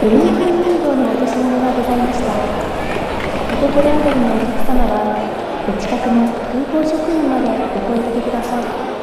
ドミニカン運動のお年物がございました。お心当たりのお客様は、お近くの空港職員までお声掛けください。